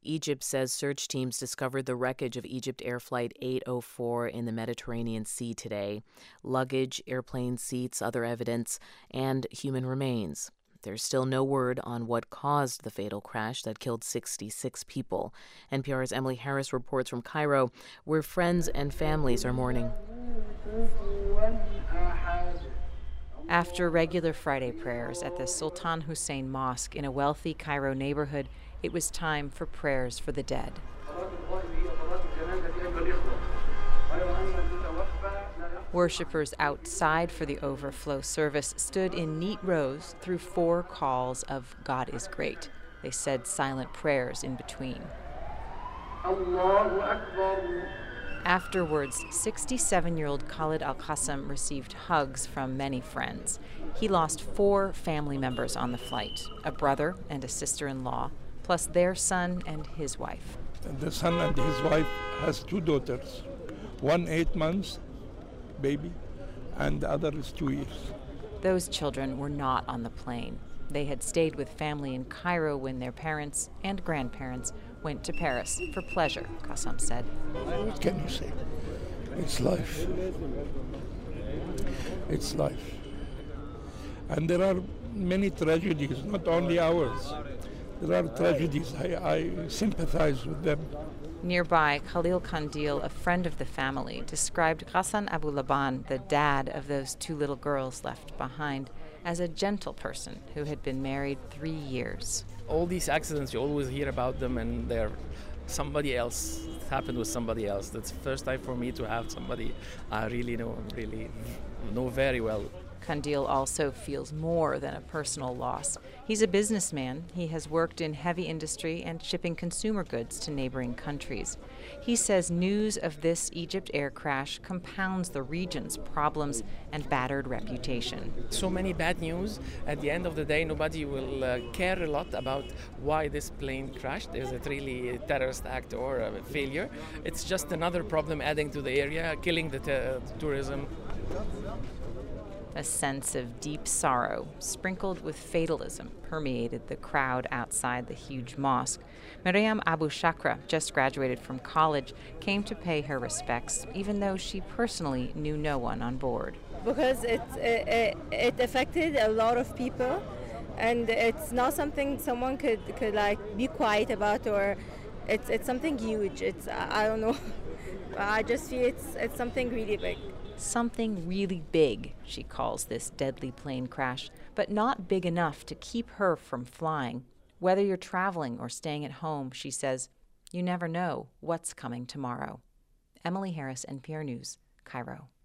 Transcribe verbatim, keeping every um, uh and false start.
Egypt says search teams discovered the wreckage of Egypt Air Flight eight oh four in the Mediterranean Sea today. Luggage, airplane seats, other evidence, and human remains. There's still no word on what caused the fatal crash that killed sixty-six people. N P R's Emily Harris reports from Cairo, where friends and families are mourning. After regular Friday prayers at the Sultan Hussein Mosque in a wealthy Cairo neighborhood, it was time for prayers for the dead. Worshippers outside for the overflow service stood in neat rows through four calls of God is great. They said silent prayers in between. Afterwards, sixty-seven-year-old Khalid Al-Qassam received hugs from many friends. He lost four family members on the flight, a brother and a sister-in-law, plus their son and his wife. And the son and his wife has two daughters, one eight months baby, and the other is two years. Those children were not on the plane. They had stayed with family in Cairo when their parents and grandparents went to Paris for pleasure, Qassam said. What can you say? It's life. It's life. And there are many tragedies, not only ours. There are tragedies. I, I sympathize with them. Nearby, Khalil Kandil, a friend of the family, described Ghassan Abu Laban, the dad of those two little girls left behind, as a gentle person who had been married three years. All these accidents, you always hear about them, and they're somebody else. It happened with somebody else. That's the first time for me to have somebody I really know, really know very well. Kandil also feels more than a personal loss. He's a businessman. He has worked in heavy industry and shipping consumer goods to neighboring countries. He says news of this Egypt air crash compounds the region's problems and battered reputation. So many bad news. At the end of the day, nobody will uh, care a lot about why this plane crashed. Is it really a terrorist act or a failure? It's just another problem adding to the area, killing the t- tourism. A sense of deep sorrow, sprinkled with fatalism, permeated the crowd outside the huge mosque. Maryam Abu Shakra, just graduated from college, came to pay her respects, even though she personally knew no one on board. Because it, it, it affected a lot of people, and it's not something someone could, could like be quiet about, or it's, it's something huge. It's, I don't know. I just feel it's, it's something really big. Something really big, she calls this deadly plane crash, but not big enough to keep her from flying. Whether you're traveling or staying at home, she says, you never know what's coming tomorrow. Emily Harris, N P R News, Cairo.